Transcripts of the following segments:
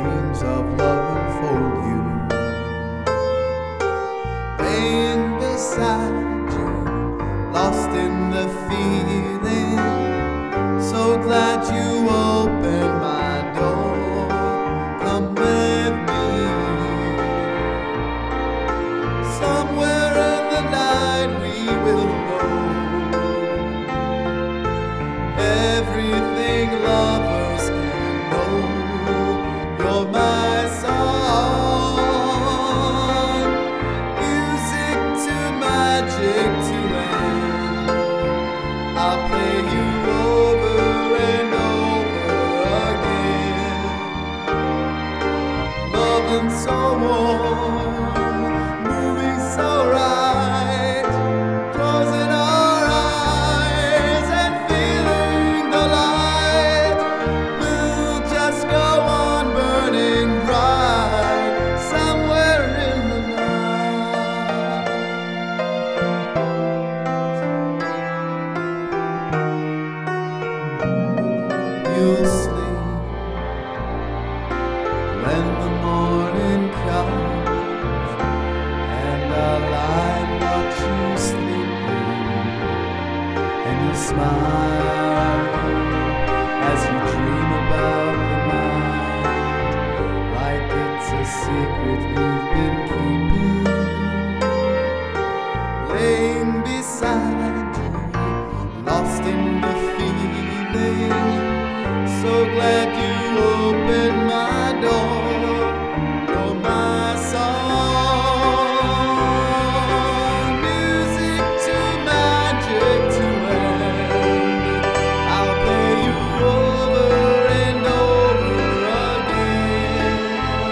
flames of love enfold you. Laying beside you, lost in the feeling. So glad you opened my door. Come with me. Somewhere in the night we will go. Everything lovers can know. You're my song, music to magic to end. I'll play you over and over again. Loving so warm, moving so right, closing our eyes and feeling the light. We'll just go on burning bright somewhere in the night. You'll sleep when the morning comes, and I'll lie and watch you sleeping, and you smile as you dream about the night, like it's a secret you've been keeping. Laying beside you, lost in the feeling. So glad you opened my door. You're my song, music to magic to end. I'll play you over and over again.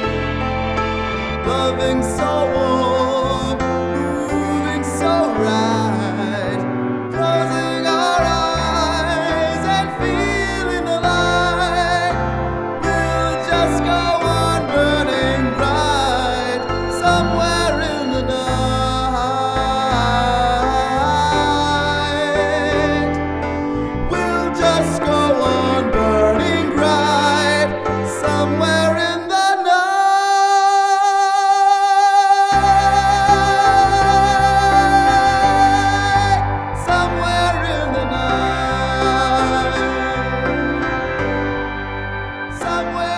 Loving so warm, moving so right, closing our eyes and feeling the light. We'll just go on burning bright somewhere in the night. We'll just go on burning bright somewhere in the night. Somewhere in the night. Somewhere